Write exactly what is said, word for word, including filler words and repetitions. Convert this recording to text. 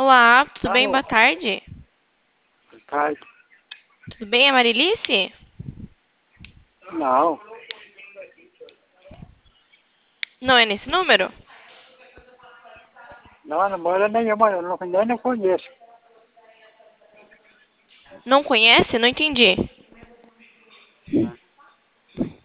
Olá, tudo bem? Alô, Boa tarde. boa tarde. Tudo bem, é Marilice? Não, Não é nesse número? não, não mora nenhuma, eu não, nem não conheço. Não conhece? Não entendi.